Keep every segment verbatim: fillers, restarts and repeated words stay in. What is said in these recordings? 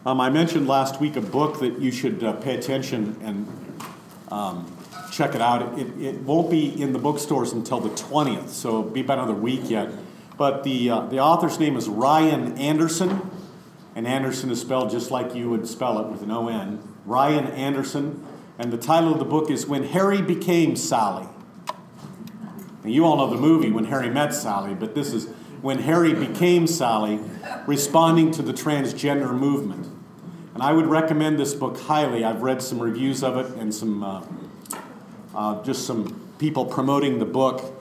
Um, I mentioned last week a book that you should uh, pay attention and um, check it out. It, it won't be in the bookstores until the twentieth, so it'll be about another week yet. But the uh, the author's name is Ryan Anderson, and Anderson is spelled just like you would spell it with an O N. Ryan Anderson, and the title of the book is When Harry Became Sally. Now, you all know the movie When Harry Met Sally, but this is When Harry Became Sally, responding to the transgender movement. And I would recommend this book highly. I've read some reviews of it and some uh, uh, just some people promoting the book.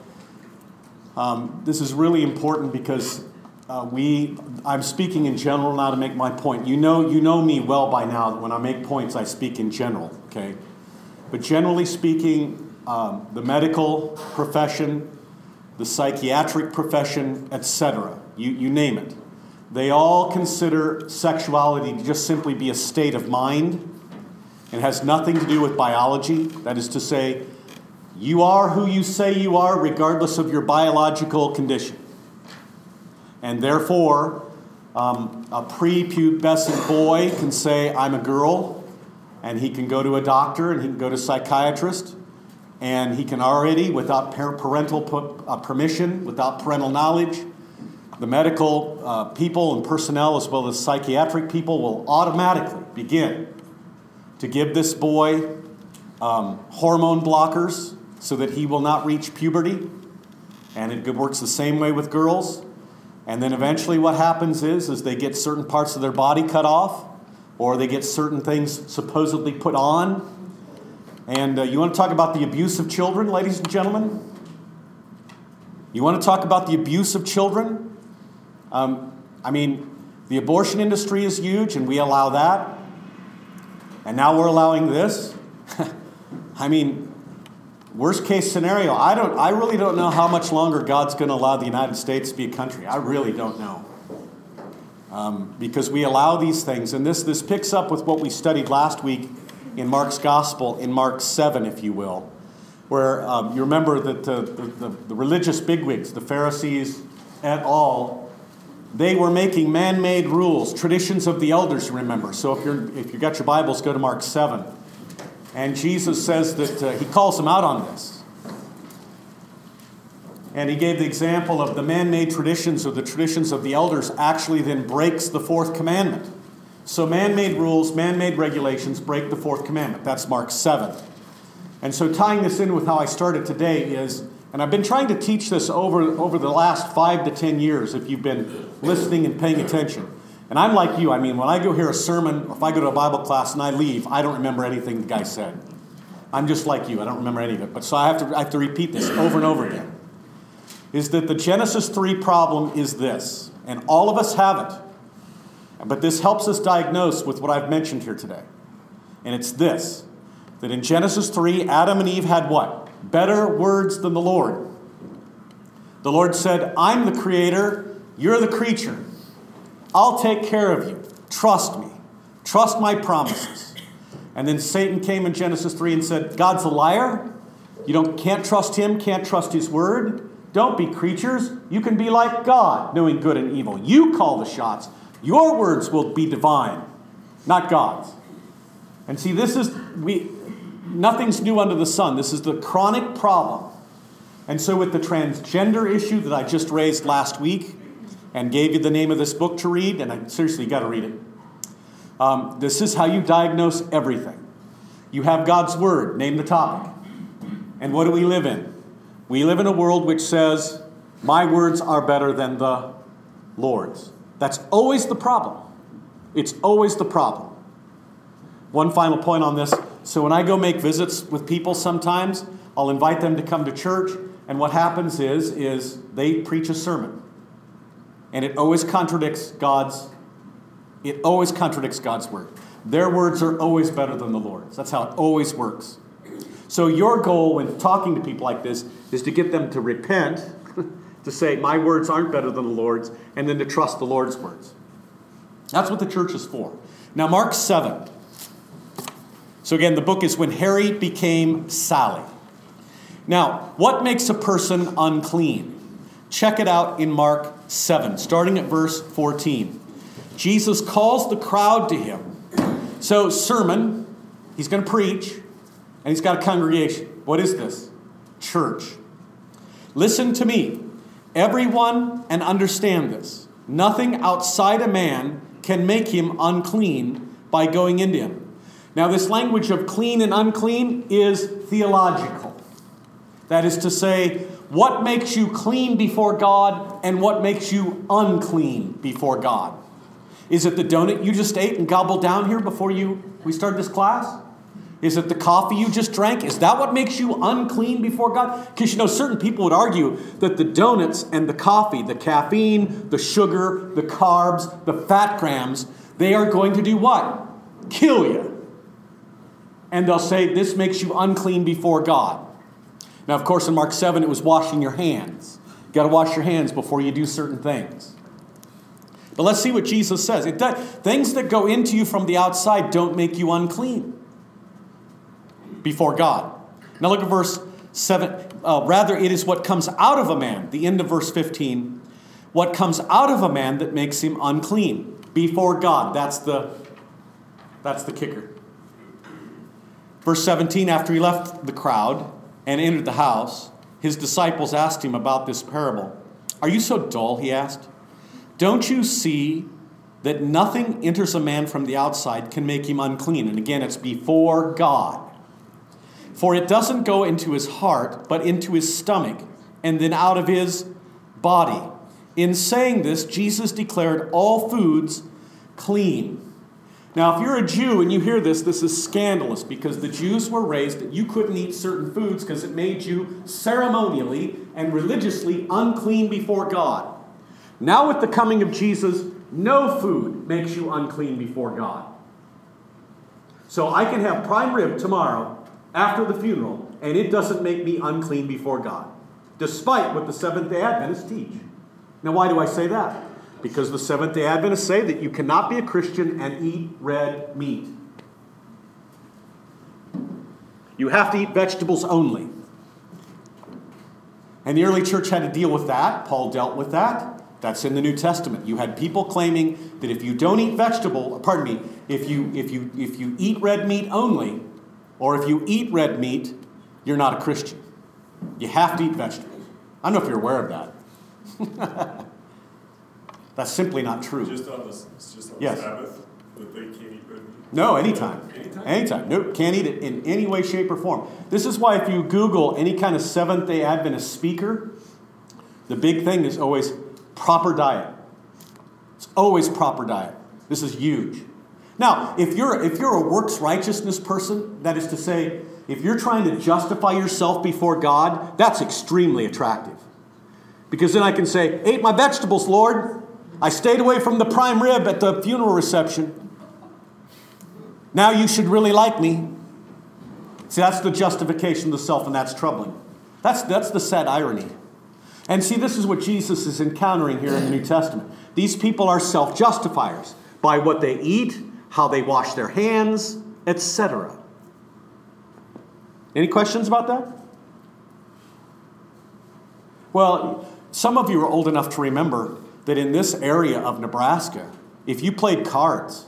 Um, this is really important because uh, we, I'm speaking in general now to make my point. You know, you know me well by now. When I make points, I speak in general, okay? But generally speaking, um, the medical profession, the psychiatric profession, et cetera, you, you name it, they all consider sexuality to just simply be a state of mind. It has nothing to do with biology. That is to say, you are who you say you are regardless of your biological condition. And therefore, um, a prepubescent boy can say, I'm a girl, and he can go to a doctor and he can go to a psychiatrist, and he can already, without parental uh, permission, without parental knowledge, the medical uh, people and personnel as well as psychiatric people will automatically begin to give this boy um, hormone blockers so that he will not reach puberty. And it works the same way with girls. And then eventually what happens is, is they get certain parts of their body cut off, or they get certain things supposedly put on. And uh, you want to talk about the abuse of children, ladies and gentlemen? You want to talk about the abuse of children? Um, I mean, the abortion industry is huge, and we allow that. And now we're allowing this. I mean, worst case scenario, I don't. I really don't know how much longer God's going to allow the United States to be a country. I really don't know. Um, because we allow these things. And this, this picks up with what we studied last week in Mark's Gospel, in Mark seven, if you will, where um, you remember that the, the, the religious bigwigs, the Pharisees et al., they were making man-made rules, traditions of the elders, remember. So if you're if you got your Bibles, go to Mark seven. And Jesus says that uh, he calls them out on this. And he gave the example of the man-made traditions or the traditions of the elders actually then breaks the fourth commandment. So man-made rules, man-made regulations break the fourth commandment. That's Mark seven. And so tying this in with how I started today is, and I've been trying to teach this over, over the last five to ten years, if you've been listening and paying attention. And I'm like you. I mean, when I go hear a sermon, or if I go to a Bible class and I leave, I don't remember anything the guy said. I'm just like you. I don't remember any of it. But so I have to, I have to repeat this over and over again. Is that the Genesis three problem is this. And all of us have it. But this helps us diagnose with what I've mentioned here today. And it's this. That in Genesis three, Adam and Eve had what? Better words than the Lord. The Lord said, I'm the creator, you're the creature. I'll take care of you. Trust me. Trust my promises. And then Satan came in Genesis three and said, God's a liar. You don't can't trust him, can't trust his word. Don't be creatures. You can be like God, knowing good and evil. You call the shots. Your words will be divine, not God's. And see, this is, we, nothing's new under the sun. This is the chronic problem. And so with the transgender issue that I just raised last week and gave you the name of this book to read, and I, seriously, you got to read it. Um, this is how you diagnose everything. You have God's word, name the topic. And what do we live in? We live in a world which says, my words are better than the Lord's. That's always the problem. It's always the problem. One final point on this. So when I go make visits with people sometimes, I'll invite them to come to church, and what happens is, is they preach a sermon. And it always contradicts God's, it always contradicts God's word. Their words are always better than the Lord's. That's how it always works. So your goal when talking to people like this is to get them to repent, to say, my words aren't better than the Lord's, and then to trust the Lord's words. That's what the church is for. Now, Mark seven. So again, the book is When Harry Became Sally. Now, what makes a person unclean? Check it out in Mark seven, starting at verse fourteen. Jesus calls the crowd to him. So sermon, he's going to preach, and he's got a congregation. What is this? Church. Listen to me, everyone, and understand this. Nothing outside a man can make him unclean by going into him. Now, this language of clean and unclean is theological. That is to say, what makes you clean before God and what makes you unclean before God? Is it the donut you just ate and gobbled down here before you we started this class? Is it the coffee you just drank? Is that what makes you unclean before God? Because, you know, certain people would argue that the donuts and the coffee, the caffeine, the sugar, the carbs, the fat grams, they are going to do what? Kill you. And they'll say this makes you unclean before God. Now, of course, in Mark seven, it was washing your hands. You got to wash your hands before you do certain things. But let's see what Jesus says. It does, things that go into you from the outside don't make you unclean before God. Now look at verse seven. Uh, Rather, it is what comes out of a man, the end of verse fifteen, what comes out of a man that makes him unclean before God. That's the, that's the kicker. Verse seventeen, after he left the crowd and entered the house, his disciples asked him about this parable. Are you so dull, he asked? Don't you see that nothing enters a man from the outside can make him unclean? And again, it's before God. For it doesn't go into his heart, but into his stomach, and then out of his body. In saying this, Jesus declared all foods clean. Now, if you're a Jew and you hear this, this is scandalous, because the Jews were raised that you couldn't eat certain foods because it made you ceremonially and religiously unclean before God. Now, with the coming of Jesus, no food makes you unclean before God. So I can have prime rib tomorrow after the funeral, and it doesn't make me unclean before God, despite what the Seventh-day Adventists teach. Now, why do I say that? Because the Seventh-day Adventists say that you cannot be a Christian and eat red meat. You have to eat vegetables only. And the early church had to deal with that. Paul dealt with that. That's in the New Testament. You had people claiming that if you don't eat vegetable, pardon me, if you if you if you eat red meat only, or if you eat red meat, you're not a Christian. You have to eat vegetables. I don't know if you're aware of that. That's simply not true. Just on the, it's just on yes. the Sabbath that they can't eat red meat? No, anytime. Anytime? Anytime. Nope, can't eat it in any way, shape, or form. This is why if you Google any kind of Seventh-day Adventist speaker, the big thing is always proper diet. It's always proper diet. This is huge. Now, if you're if you're a works righteousness person, that is to say, if you're trying to justify yourself before God, that's extremely attractive. Because then I can say, ate my vegetables, Lord. I stayed away from the prime rib at the funeral reception. Now you should really like me. See, that's the justification of the self, and that's troubling. That's, that's the sad irony. And see, this is what Jesus is encountering here in the New Testament. These people are self-justifiers by what they eat, how they wash their hands, et cetera. Any questions about that? Well, some of you are old enough to remember that in this area of Nebraska, if you played cards,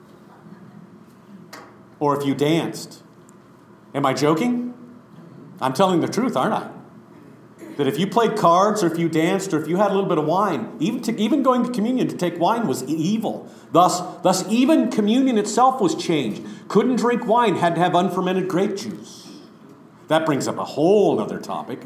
or if you danced, am I joking? I'm telling the truth, aren't I? That if you played cards, or if you danced, or if you had a little bit of wine, even to, even going to communion to take wine was evil. Thus, thus even communion itself was changed. Couldn't drink wine, had to have unfermented grape juice. That brings up a whole other topic.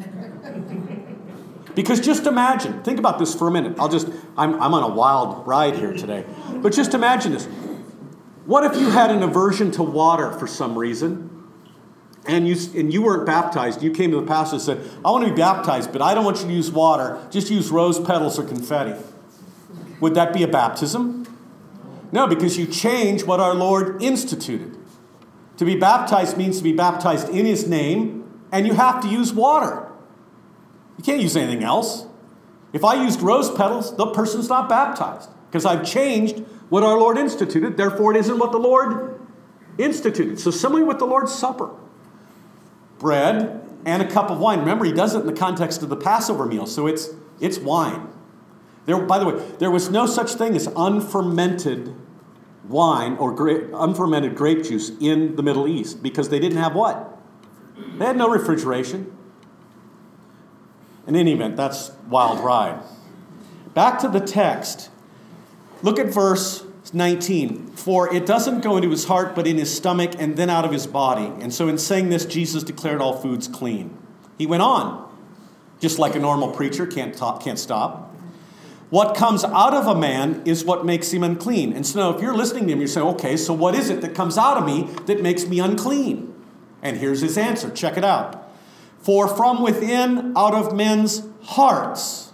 Because just imagine, think about this for a minute. I'll just, I'm, I'm on a wild ride here today. But just imagine this. What if you had an aversion to water for some reason, and you and you weren't baptized? You came to the pastor and said, I want to be baptized, but I don't want you to use water. Just use rose petals or confetti. Would that be a baptism? No, because you change what our Lord instituted. To be baptized means to be baptized in His name, and you have to use water. You can't use anything else. If I used rose petals, the person's not baptized, because I've changed what our Lord instituted. Therefore, it isn't what the Lord instituted. So similarly with the Lord's Supper. Bread and a cup of wine. Remember, He does it in the context of the Passover meal, so it's it's wine. There, by the way, there was no such thing as unfermented wine or grape, unfermented grape juice in the Middle East because they didn't have what? They had no refrigeration. In any event, that's wild ride. Back to the text. Look at verse nineteen. For it doesn't go into his heart, but in his stomach and then out of his body. And so in saying this, Jesus declared all foods clean. He went on, just like a normal preacher, can't talk, can't stop. What comes out of a man is what makes him unclean. And so now if you're listening to him, you're saying, okay, so what is it that comes out of me that makes me unclean? And here's his answer. Check it out. For from within, out of men's hearts.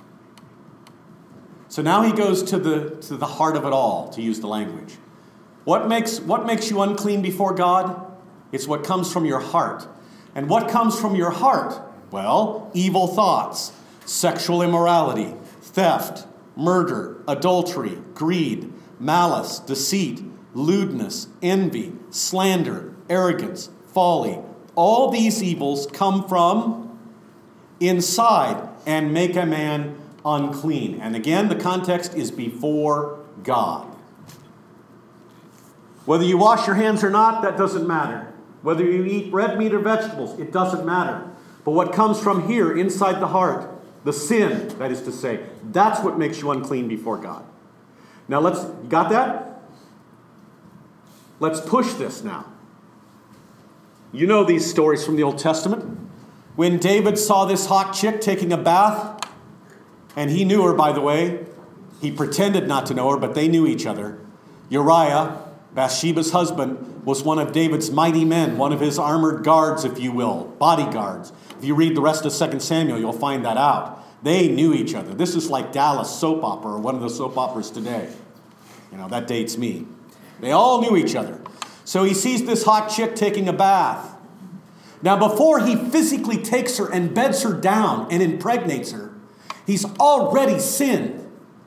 So now he goes to the to the heart of it all, to use the language. What makes what makes you unclean before God? It's what comes from your heart. And what comes from your heart? Well, evil thoughts, sexual immorality, theft, murder, adultery, greed, malice, deceit, lewdness, envy, slander, arrogance, folly. All these evils come from inside and make a man unclean. And again, the context is before God. Whether you wash your hands or not, that doesn't matter. Whether you eat red meat or vegetables, it doesn't matter. But what comes from here, inside the heart, the sin, that is to say, that's what makes you unclean before God. Now let's, you got that? Let's push this now. You know these stories from the Old Testament. When David saw this hot chick taking a bath, and he knew her, by the way. He pretended not to know her, but they knew each other. Uriah, Bathsheba's husband, was one of David's mighty men, one of his armored guards, if you will, bodyguards. If you read the rest of Second Samuel, you'll find that out. They knew each other. This is like Dallas soap opera, or one of the soap operas today. You know, that dates me. They all knew each other. So he sees this hot chick taking a bath. Now, before he physically takes her and beds her down and impregnates her, he's already sinned.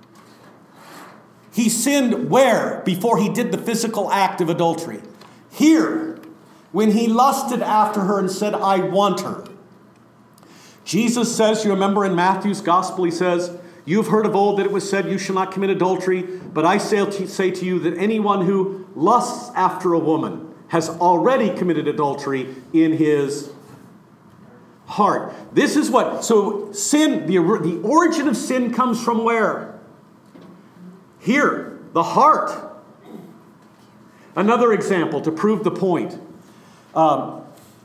He sinned where? Before he did the physical act of adultery. Here, when he lusted after her and said, I want her. Jesus says, you remember in Matthew's gospel, he says, you've heard of old that it was said, you shall not commit adultery. But I say to you that anyone who lusts after a woman has already committed adultery in his heart. This is what, so sin, the, the origin of sin comes from where? Here, the heart. Another example to prove the point. Um,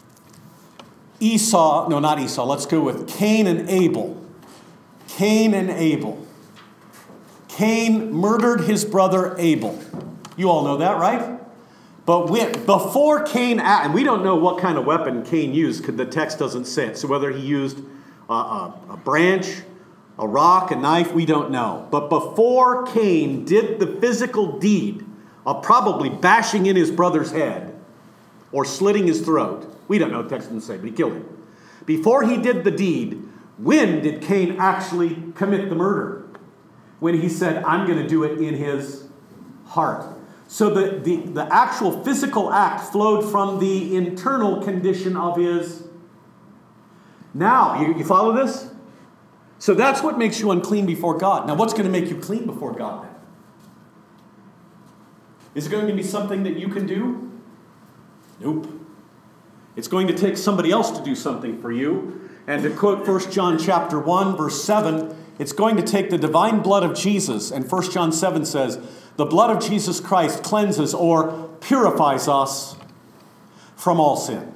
Esau, no, not Esau, let's go with Cain and Abel. Cain and Abel. Cain murdered his brother Abel. You all know that, right? But when, before Cain, and we don't know what kind of weapon Cain used because the text doesn't say it. So whether he used a, a, a branch, a rock, a knife, we don't know. But before Cain did the physical deed of probably bashing in his brother's head or slitting his throat, we don't know, the text doesn't say, but he killed him. Before he did the deed, when did Cain actually commit the murder? When he said, I'm going to do it in his heart. So the, the, the actual physical act flowed from the internal condition of his. Now, you, you follow this? So that's what makes you unclean before God. Now, what's going to make you clean before God then? Is it going to be something that you can do? Nope. It's going to take somebody else to do something for you. And to quote First John chapter one, verse seven, it's going to take the divine blood of Jesus. And First John seven says, the blood of Jesus Christ cleanses or purifies us from all sin.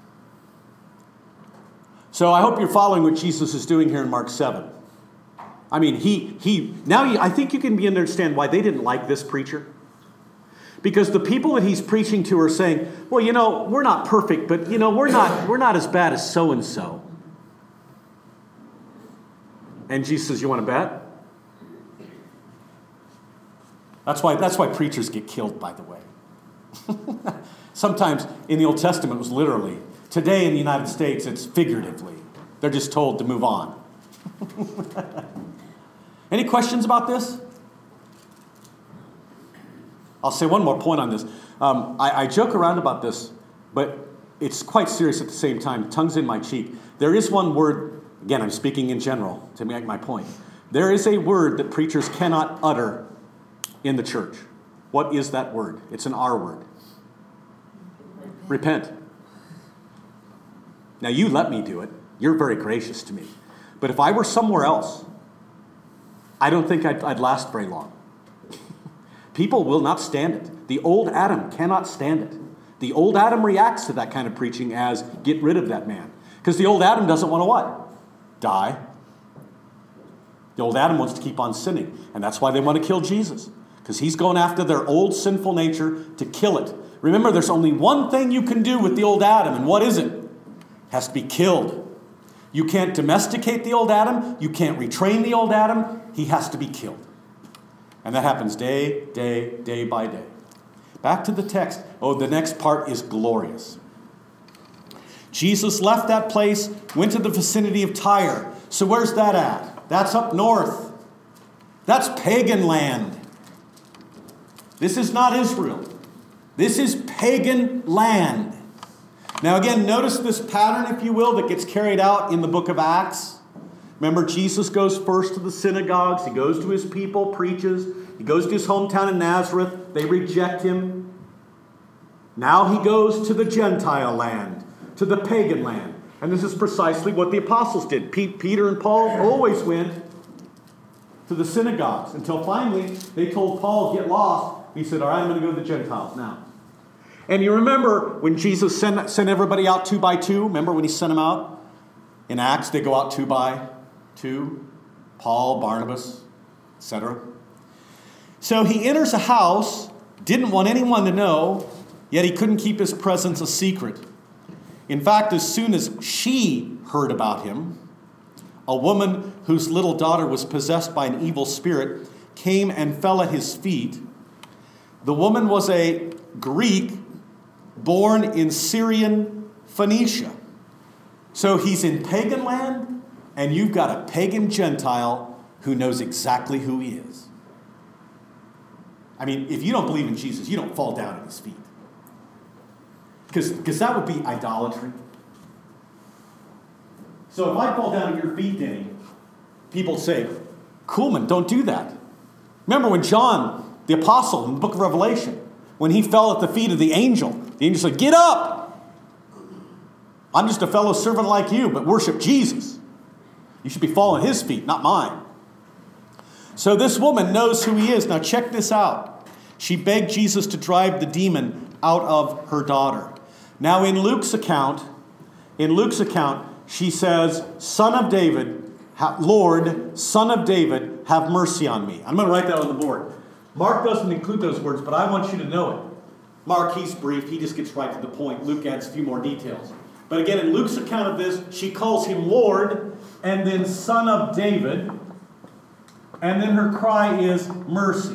So I hope you're following what Jesus is doing here in Mark seven. I mean, he, he now you, I think you can begin to understand why they didn't like this preacher. Because the people that he's preaching to are saying, well, you know, we're not perfect, but, you know, we're not, we're not as bad as so-and-so. And Jesus says, you want to bet? That's why, that's why preachers get killed, by the way. Sometimes in the Old Testament it was literally. Today in the United States it's figuratively. They're just told to move on. Any questions about this? I'll say one more point on this. Um, I, I joke around about this, but it's quite serious at the same time. Tongue's in my cheek. There is one word, again, I'm speaking in general to make my point. There is a word that preachers cannot utter in the church. What is that word? It's an R word. Repent. Now you let me do it. You're very gracious to me. But if I were somewhere else, I don't think I'd, I'd last very long. People will not stand it. The old Adam cannot stand it. The old Adam reacts to that kind of preaching as, get rid of that man. Because the old Adam doesn't want to what? Die. The old Adam wants to keep on sinning. And that's why they want to kill Jesus. Because he's going after their old sinful nature to kill it. Remember, there's only one thing you can do with the old Adam. And what is it? It has to be killed. You can't domesticate the old Adam. You can't retrain the old Adam. He has to be killed. And that happens day, day, day by day. Back to the text. Oh, the next part is glorious. Jesus left that place, went to the vicinity of Tyre. So where's that at? That's up north. That's pagan land. This is not Israel. This is pagan land. Now again, notice this pattern, if you will, that gets carried out in the book of Acts. Remember, Jesus goes first to the synagogues. He goes to his people, preaches. He goes to his hometown in Nazareth. They reject him. Now he goes to the Gentile land, to the pagan land. And this is precisely what the apostles did. Peter and Paul always went to the synagogues until finally they told Paul, get lost. He said, all right, I'm going to go to the Gentiles now. And you remember when Jesus sent, sent everybody out two by two? Remember when he sent them out? In Acts, they go out two by two. Paul, Barnabas, et cetera. So he enters a house, didn't want anyone to know, yet he couldn't keep his presence a secret. In fact, as soon as she heard about him, a woman whose little daughter was possessed by an evil spirit came and fell at his feet. The woman was a Greek born in Syrian Phoenicia. So he's in pagan land, and you've got a pagan Gentile who knows exactly who he is. I mean, if you don't believe in Jesus, you don't fall down at his feet. Because that would be idolatry. So if I fall down at your feet, Denny, people say, Kuhlman, don't do that. Remember when John, the apostle in the book of Revelation, when he fell at the feet of the angel, the angel said, get up. I'm just a fellow servant like you, but worship Jesus. You should be falling at his feet, not mine. So this woman knows who he is. Now check this out. She begged Jesus to drive the demon out of her daughter. Now in Luke's account, in Luke's account, she says, Son of David, Lord, Son of David, have mercy on me. I'm going to write that on the board. Mark doesn't include those words, but I want you to know it. Mark, he's brief. He just gets right to the point. Luke adds a few more details. But again, in Luke's account of this, she calls him Lord and then Son of David. And then her cry is mercy.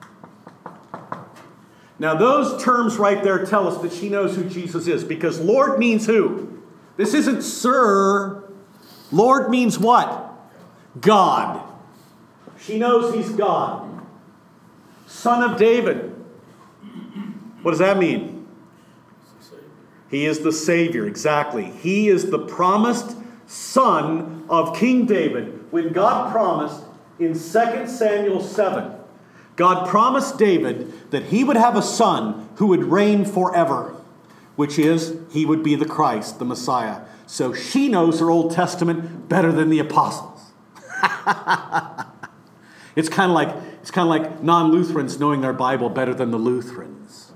Now those terms right there tell us that she knows who Jesus is. Because Lord means who? This isn't Sir. Lord means what? God. She knows he's God. Son of David. What does that mean? He is the Savior, exactly. He is the promised son of King David. When God promised in Second Samuel seven, God promised David that he would have a son who would reign forever, which is, he would be the Christ, the Messiah. So she knows her Old Testament better than the apostles. It's kind of like it's kind of like non-Lutherans knowing their Bible better than the Lutherans.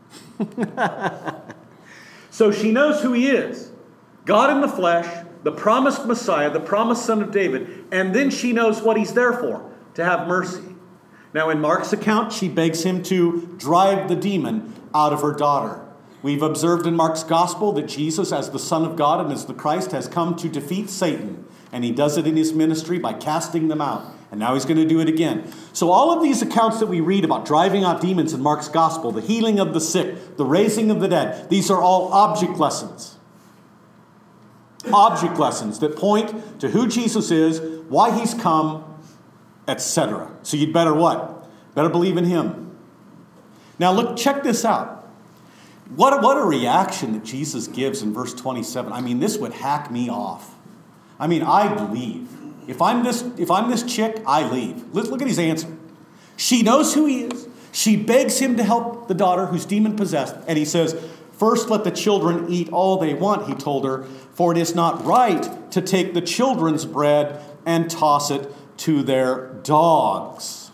So she knows who he is. God in the flesh, the promised Messiah, the promised Son of David, and then she knows what he's there for, to have mercy. Now in Mark's account, she begs him to drive the demon out of her daughter. We've observed in Mark's gospel that Jesus, as the Son of God and as the Christ, has come to defeat Satan. And he does it in his ministry by casting them out. And now he's going to do it again. So all of these accounts that we read about driving out demons in Mark's gospel, the healing of the sick, the raising of the dead, these are all object lessons. Object lessons that point to who Jesus is, why he's come, et cetera. So you'd better what? Better believe in him. Now look, check this out. What, what a reaction that Jesus gives in verse twenty-seven. I mean, this would hack me off. I mean, I believe. If I'm this, if I'm this chick, I leave. Let's look at his answer. She knows who he is. She begs him to help the daughter who's demon-possessed. And he says, first let the children eat all they want, he told her, for it is not right to take the children's bread and toss it to their dogs.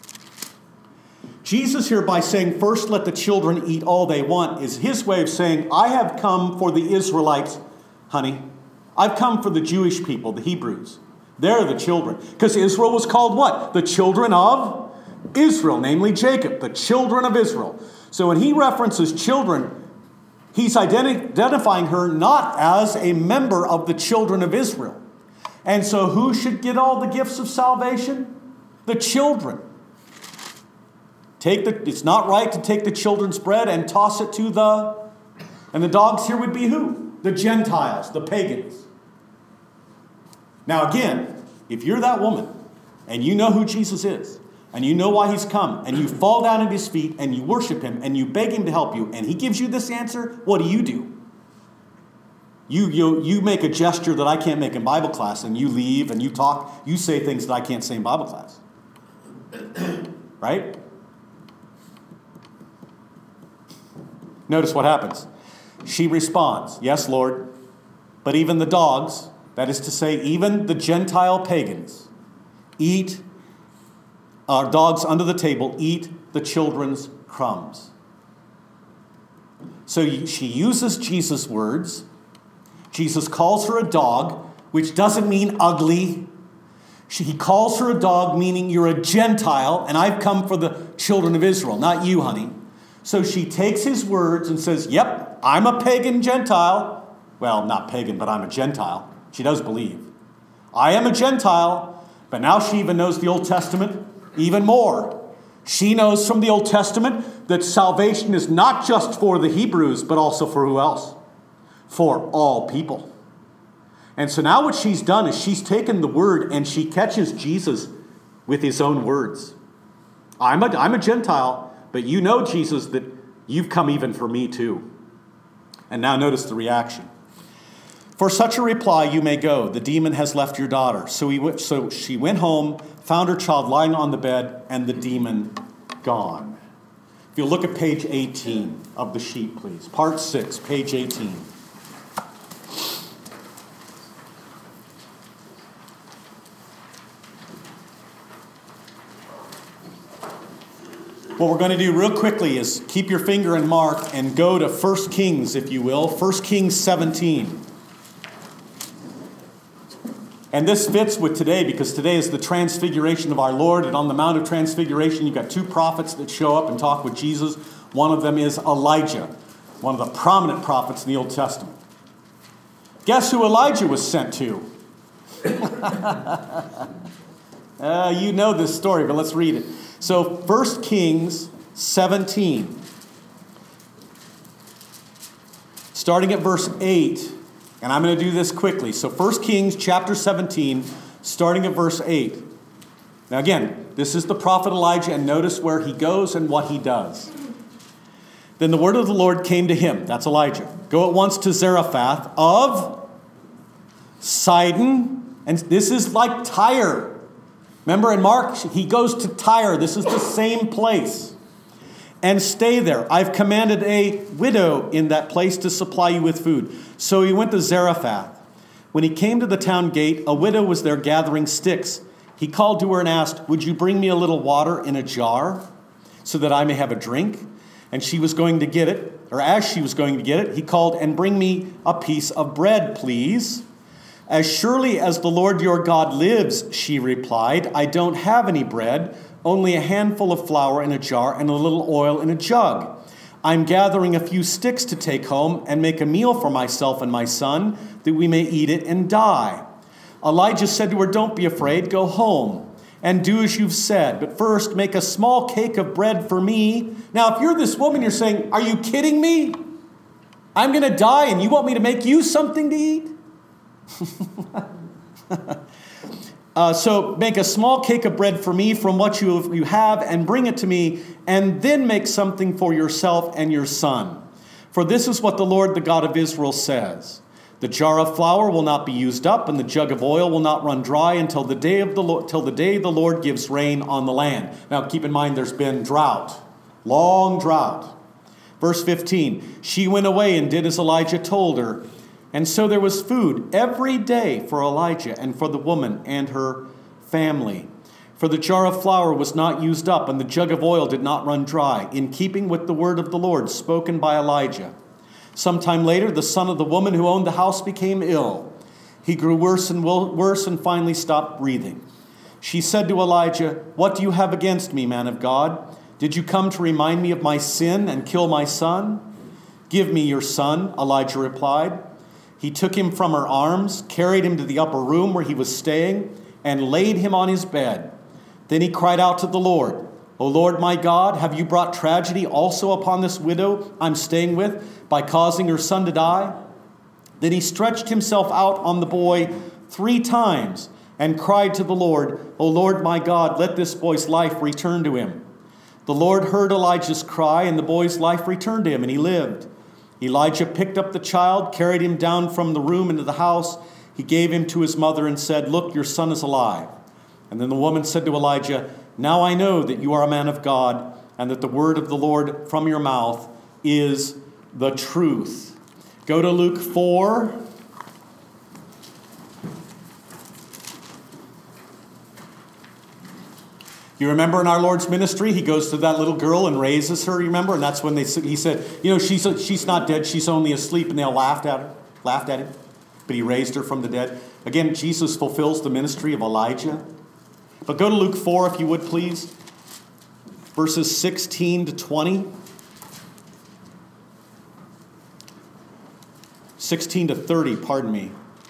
Jesus here, by saying, first let the children eat all they want, is his way of saying, I have come for the Israelites, honey. I've come for the Jewish people, the Hebrews. They're the children. Because Israel was called what? The children of Israel, namely Jacob, the children of Israel. So when he references children, he's identi- identifying her not as a member of the children of Israel. And so who should get all the gifts of salvation? The children. Take the, it's not right to take the children's bread and toss it to the, and the dogs here would be who? The Gentiles, the pagans. Now again, if you're that woman and you know who Jesus is, and you know why he's come, and you fall down at his feet, and you worship him, and you beg him to help you, and he gives you this answer, what do you do? You, you, you make a gesture that I can't make in Bible class, and you leave, and you talk, you say things that I can't say in Bible class. Right? Notice what happens. She responds, yes, Lord, but even the dogs, that is to say, even the Gentile pagans, eat Our dogs under the table eat the children's crumbs. So she uses Jesus' words. Jesus calls her a dog, which doesn't mean ugly. She, he calls her a dog, meaning you're a Gentile, and I've come for the children of Israel, not you, honey. So she takes his words and says, yep, I'm a pagan Gentile. Well, not pagan, but I'm a Gentile. She does believe. I am a Gentile, but now she even knows the Old Testament even more. She knows from the Old Testament that salvation is not just for the Hebrews, but also for who else? For all people. And so now what she's done is she's taken the word and she catches Jesus with his own words. I'm a, I'm a Gentile, but you know, Jesus, that you've come even for me too. And now notice the reaction. For such a reply you may go. The demon has left your daughter. So, he went, so she went home, found her child lying on the bed, and the demon gone. If you'll look at page eighteen of the sheet, please. Part six, page eighteen. What we're going to do real quickly is keep your finger in Mark and go to First Kings, if you will. First Kings seventeen. And this fits with today because today is the transfiguration of our Lord. And on the Mount of Transfiguration, you've got two prophets that show up and talk with Jesus. One of them is Elijah, one of the prominent prophets in the Old Testament. Guess who Elijah was sent to? uh, you know this story, but let's read it. So First Kings seventeen, starting at verse eight. And I'm going to do this quickly. So First Kings chapter seventeen, starting at verse eight. Now again, this is the prophet Elijah, and notice where he goes and what he does. Then the word of the Lord came to him, that's Elijah. Go at once to Zarephath of Sidon. And this is like Tyre. Remember in Mark, he goes to Tyre. This is the same place. And stay there. I've commanded a widow in that place to supply you with food. So he went to Zarephath. When he came to the town gate, a widow was there gathering sticks. He called to her and asked, would you bring me a little water in a jar so that I may have a drink? And she was going to get it, or as she was going to get it, he called, and bring me a piece of bread, please. As surely as the Lord your God lives, she replied, I don't have any bread, only a handful of flour in a jar and a little oil in a jug. I'm gathering a few sticks to take home and make a meal for myself and my son, that we may eat it and die. Elijah said to her, don't be afraid, go home and do as you've said. But first, make a small cake of bread for me. Now, if you're this woman, you're saying, are you kidding me? I'm going to die and you want me to make you something to eat? Uh, so make a small cake of bread for me from what you, you have and bring it to me, and then make something for yourself and your son. For this is what the Lord, the God of Israel, says. The jar of flour will not be used up, and the jug of oil will not run dry until the day of the Lord, till the day the Lord gives rain on the land. Now keep in mind there's been drought, long drought. Verse fifteen, she went away and did as Elijah told her. And so there was food every day for Elijah and for the woman and her family. For the jar of flour was not used up, and the jug of oil did not run dry, in keeping with the word of the Lord spoken by Elijah. Sometime later, the son of the woman who owned the house became ill. He grew worse and worse and finally stopped breathing. She said to Elijah, "What do you have against me, man of God? Did you come to remind me of my sin and kill my son?" "Give me your son," Elijah replied. He took him from her arms, carried him to the upper room where he was staying, and laid him on his bed. Then he cried out to the Lord, "O Lord my God, have you brought tragedy also upon this widow I'm staying with by causing her son to die?" Then he stretched himself out on the boy three times and cried to the Lord, "O Lord my God, let this boy's life return to him." The Lord heard Elijah's cry, and the boy's life returned to him, and he lived. Elijah picked up the child, carried him down from the room into the house. He gave him to his mother and said, "Look, your son is alive." And then the woman said to Elijah, "Now I know that you are a man of God, and that the word of the Lord from your mouth is the truth." Go to Luke four. You remember in our Lord's ministry, he goes to that little girl and raises her, you remember? And that's when they he said, you know, she's she's not dead, she's only asleep, and they all laughed at her, laughed at him. But he raised her from the dead. Again, Jesus fulfills the ministry of Elijah. But go to Luke four, if you would, please. Verses sixteen to twenty. sixteen to thirty, pardon me.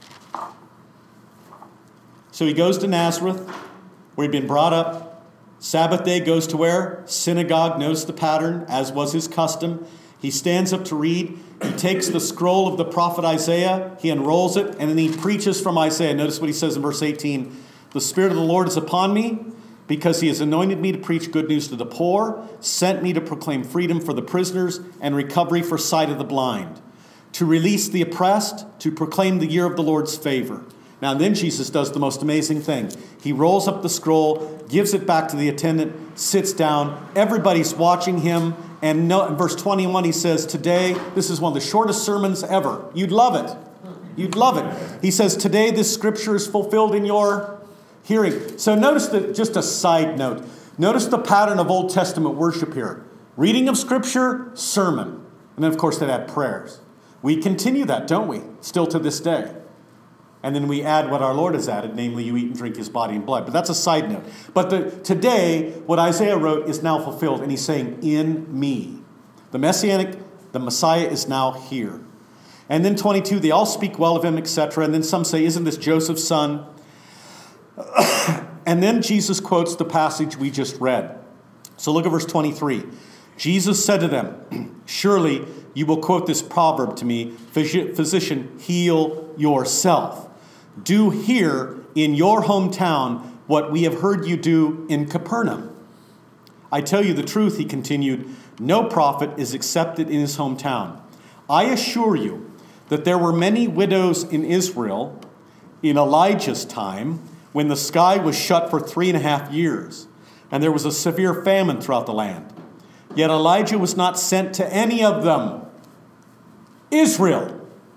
So he goes to Nazareth, where he'd been brought up. Sabbath day goes to where? Synagogue. Notice the pattern, as was his custom. He stands up to read. He takes the scroll of the prophet Isaiah. He unrolls it, and then he preaches from Isaiah. Notice what he says in verse eighteen. "The Spirit of the Lord is upon me, because he has anointed me to preach good news to the poor, sent me to proclaim freedom for the prisoners, and recovery for sight of the blind, to release the oppressed, to proclaim the year of the Lord's favor." Now then Jesus does the most amazing thing. He rolls up the scroll, gives it back to the attendant, sits down. Everybody's watching him. And no, in verse twenty-one he says, today, this is one of the shortest sermons ever. You'd love it. You'd love it. He says, today this scripture is fulfilled in your hearing. So notice that, just a side note. Notice the pattern of Old Testament worship here. Reading of scripture, sermon. And then of course they'd add prayers. We continue that, don't we? Still to this day. And then we add what our Lord has added, namely you eat and drink his body and blood. But that's a side note. But the, today, what Isaiah wrote is now fulfilled. And he's saying, in me. The Messianic, the Messiah is now here. And then twenty-two, they all speak well of him, et cetera. And then some say, isn't this Joseph's son? And then Jesus quotes the passage we just read. So look at verse twenty-three. Jesus said to them, surely you will quote this proverb to me, physician, heal yourself. Do here in your hometown what we have heard you do in Capernaum. I tell you the truth, he continued, no prophet is accepted in his hometown. I assure you that there were many widows in Israel in Elijah's time when the sky was shut for three and a half years and there was a severe famine throughout the land. Yet Elijah was not sent to any of them, Israel,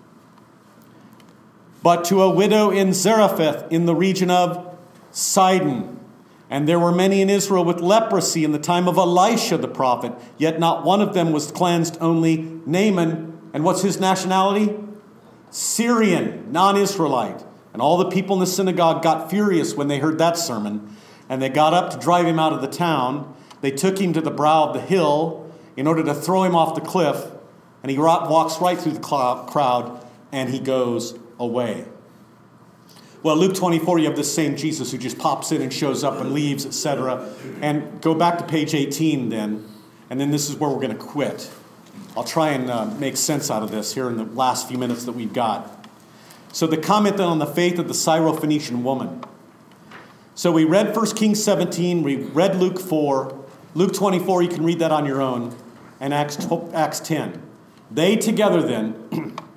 but to a widow in Zarephath in the region of Sidon. And there were many in Israel with leprosy in the time of Elisha the prophet, yet not one of them was cleansed, only Naaman. And what's his nationality? Syrian, non-Israelite. And all the people in the synagogue got furious when they heard that sermon, and they got up to drive him out of the town. They took him to the brow of the hill in order to throw him off the cliff, and he walks right through the crowd, and he goes away. Well, Luke twenty-four, you have this same Jesus who just pops in and shows up and leaves, et cetera. And go back to page eighteen then, and then this is where we're going to quit. I'll try and uh, make sense out of this here in the last few minutes that we've got. So the comment then on the faith of the Syrophoenician woman. So we read First Kings seventeen, we read Luke four, Luke twenty-four, you can read that on your own, and Acts, Acts ten. They together then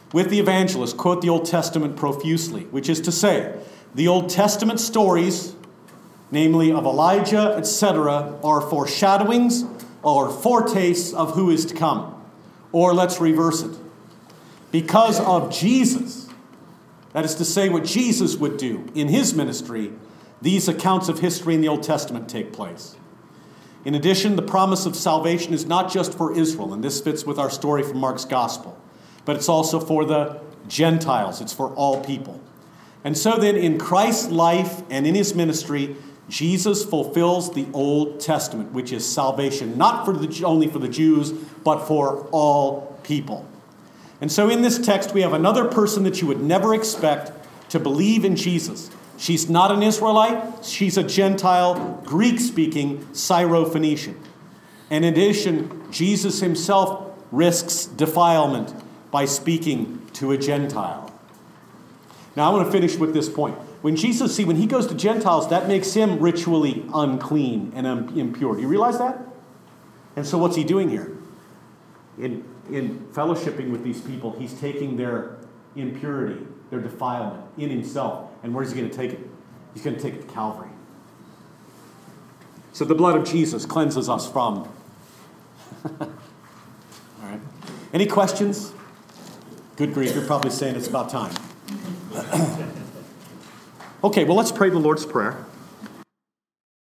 with the evangelists, quote the Old Testament profusely, which is to say, the Old Testament stories, namely of Elijah, et cetera, are foreshadowings or foretastes of who is to come. Or let's reverse it. Because of Jesus, that is to say what Jesus would do in his ministry, these accounts of history in the Old Testament take place. In addition, the promise of salvation is not just for Israel, and this fits with our story from Mark's Gospel, but it's also for the Gentiles. It's for all people. And so then in Christ's life and in his ministry, Jesus fulfills the Old Testament, which is salvation, not for the, only for the Jews, but for all people. And so in this text, we have another person that you would never expect to believe in Jesus. She's not an Israelite. She's a Gentile, Greek-speaking Syro-Phoenician. And in addition, Jesus himself risks defilement by speaking to a Gentile. Now, I want to finish with this point. When Jesus, see, when he goes to Gentiles, that makes him ritually unclean and impure. Do you realize that? And so what's he doing here? In, in fellowshipping with these people, he's taking their impurity, their defilement in himself. And where's he going to take it? He's going to take it to Calvary. So the blood of Jesus cleanses us from. All right. Any questions? Good grief, you're probably saying it's about time. Okay, well, let's pray the Lord's Prayer.